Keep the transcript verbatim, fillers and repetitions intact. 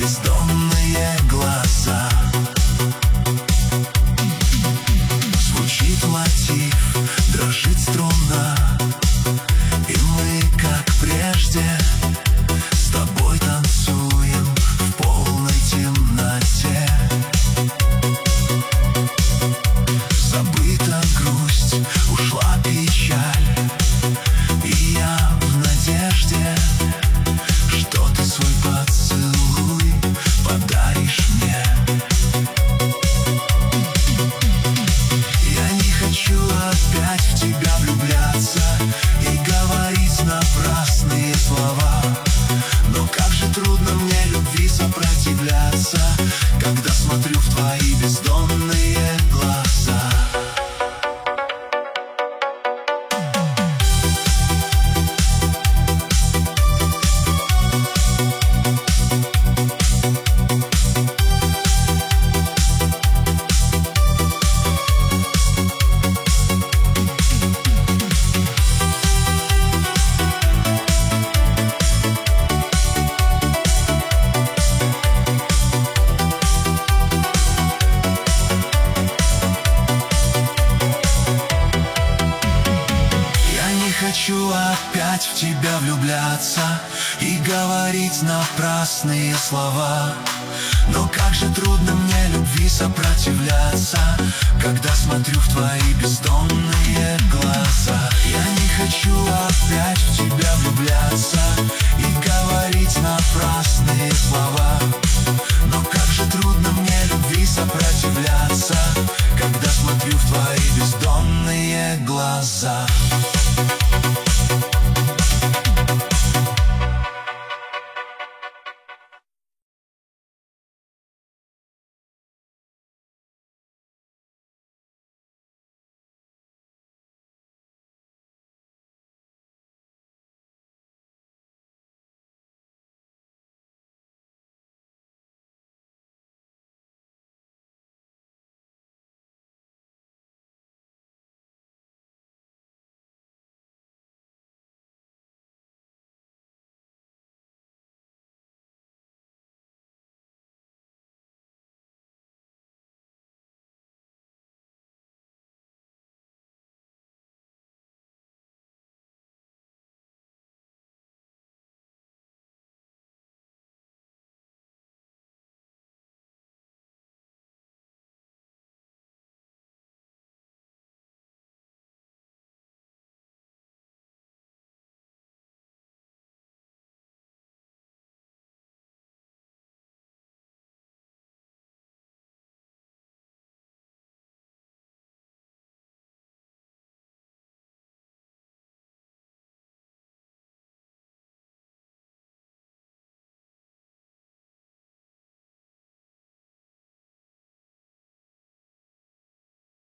бездонные глаза. Звучит мотив, дрожит струна, и мы, как прежде, с тобой танцуем в полной темноте. Забыта грусть, ушла печаль, и я в надежде, что ты свой поцелуй подаришь мне. Я не хочу опять в тебя влюбляться и говорить напрасные слова, но как же трудно мне любви сопротивляться, когда смотрю в твои бездонные глаза. Хочу опять в тебя влюбляться и говорить напрасные слова, но как же трудно мне любви сопротивляться, когда смотрю в твои бездонные глаза. Я не хочу опять в тебя влюбляться и говорить напрасные слова,